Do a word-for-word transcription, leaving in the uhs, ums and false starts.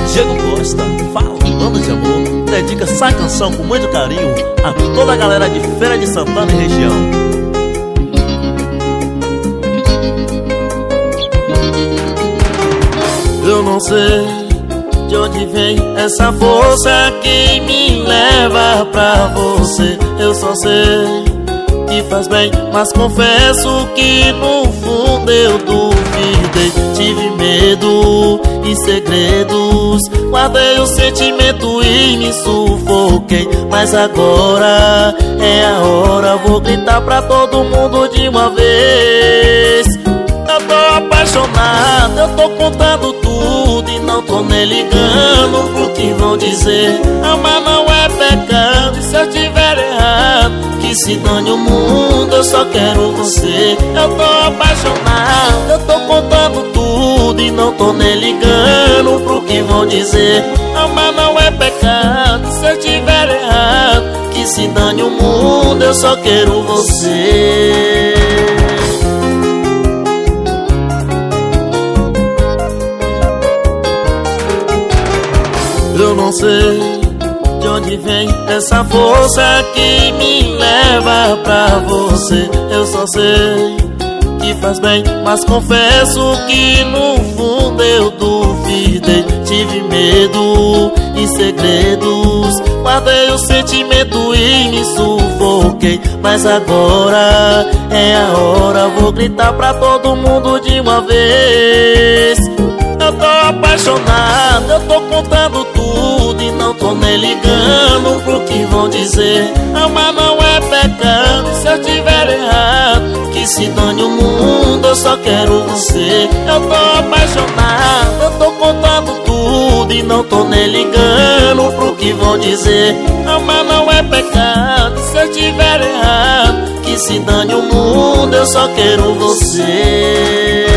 Diego Costa, falando de amor, dedica essa canção com muito carinho a toda a galera de Feira de Santana e região. Eu não sei de onde vem essa força que me leva pra você. Eu só sei que faz bem, mas confesso que no fundo eu duvidei. Tive medo e segredos, guardei o sentimento e me sufoquei. Mas agora é a hora, vou gritar pra todo mundo de uma vez. Eu tô apaixonado, eu tô contando tudo e não tô nem ligando pro que vão dizer. Amar não é pecado, e se eu tiver errado, que se dane o mundo, eu só quero você. Eu tô apaixonado, eu tô contando tudo e não tô nem ligando pro que vão dizer. Amar não é pecado, e se eu tiver errado, que se dane o mundo, eu só quero você. Eu não sei de onde vem essa força que me leva pra você. Eu só sei que faz bem, mas confesso que no fundo eu duvidei. Tive medo e segredos, guardei o sentimento e me sufoquei. Mas agora é a hora, vou gritar pra todo mundo de uma vez. Eu tô apaixonado, eu tô contando tudo e não tô nem ligando pro que vão dizer. Amar não é pecado, e se eu tiver errado, que se dane o mundo, eu só quero você. Eu tô apaixonado, eu tô contando tudo e não tô nem ligando pro que vão dizer. Amar não é pecado, e se eu tiver errado, que se dane o mundo, eu só quero você.